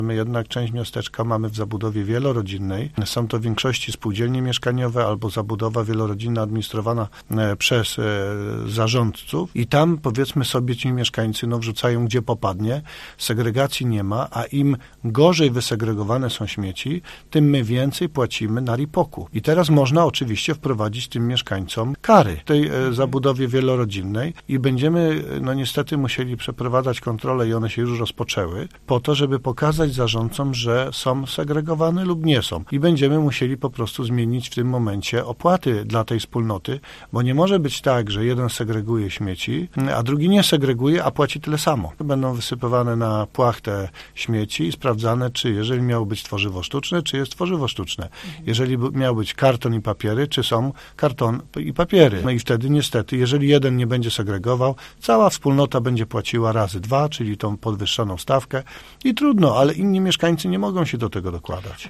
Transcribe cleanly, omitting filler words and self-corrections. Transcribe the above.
My jednak część miasteczka mamy w zabudowie wielorodzinnej. Są to w większości spółdzielnie mieszkaniowe albo zabudowa wielorodzinna administrowana przez zarządców i tam powiedzmy sobie ci mieszkańcy wrzucają gdzie popadnie, segregacji nie ma, a im gorzej wysegregowane są śmieci, tym my więcej płacimy na RIPOK-u. I teraz można oczywiście wprowadzić tym mieszkańcom kary w tej zabudowie wielorodzinnej i będziemy niestety musieli przeprowadzać kontrole i one się już rozpoczęły po to, żeby pokazać zarządcom, że są segregowane lub nie są. I będziemy musieli po prostu zmienić w tym momencie opłaty dla tej wspólnoty, bo nie może być tak, że jeden segreguje śmieci, a drugi nie segreguje, a płaci tyle samo. Będą wysypywane na płachtę śmieci i sprawdzane, czy jeżeli miało być tworzywo sztuczne, czy jest tworzywo sztuczne. Jeżeli miał być karton i papiery, czy są karton i papiery. No i wtedy niestety, jeżeli jeden nie będzie segregował, cała wspólnota będzie płaciła razy 2, czyli tą podwyższoną stawkę i trudno, ale inni mieszkańcy nie mogą się do tego dokładać.